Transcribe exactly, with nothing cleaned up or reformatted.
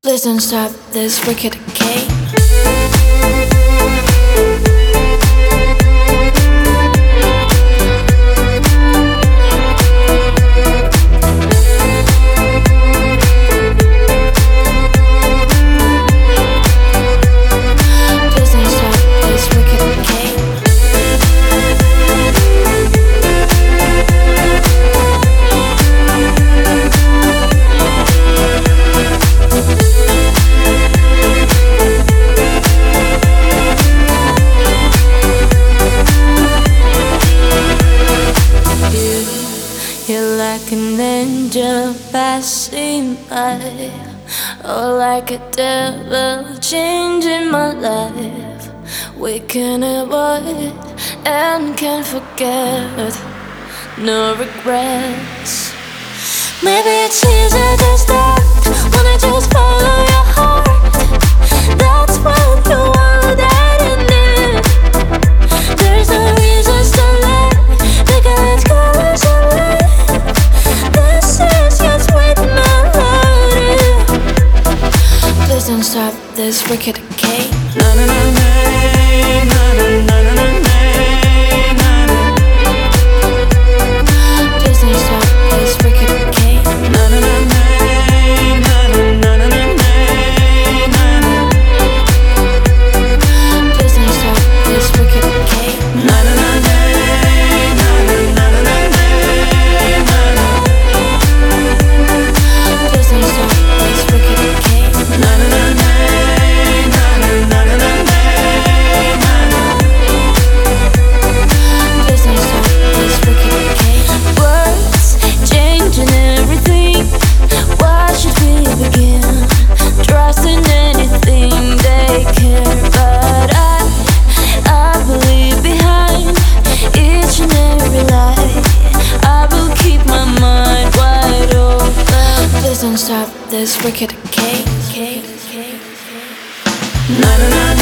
Please don't stop this wicked game. You're like an angel passing by, or like a devil changing my life. We can avoid and can't forget, no regrets. Maybe it's easier to start when I just follow your heart. That's what you wanted in it. There's no reason to let the colors colors away. This is your sweet melody. Please don't stop this wicked game. Na na na na na na na na na na. Please don't stop this wicked game. Na na na na na na na na na. Please don't stop this wicked game. Na na na na na na na na na. Please don't stop this wicked game. Na na na na na na na na na. Please don't stop this wicked game. Words changing everything. Why should we begin trusting anything they care? But I, I believe behind each and every lie. I will keep my mind wide open. Please don't stop this wicked game. Na na na.